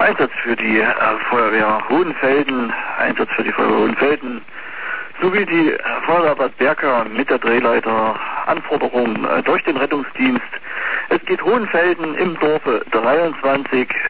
Einsatz für die Feuerwehr Hohenfelden, sowie die Feuerwehr Bad Berka mit der Drehleiter Anforderung durch den Rettungsdienst. Es geht Hohenfelden im Dorfe 23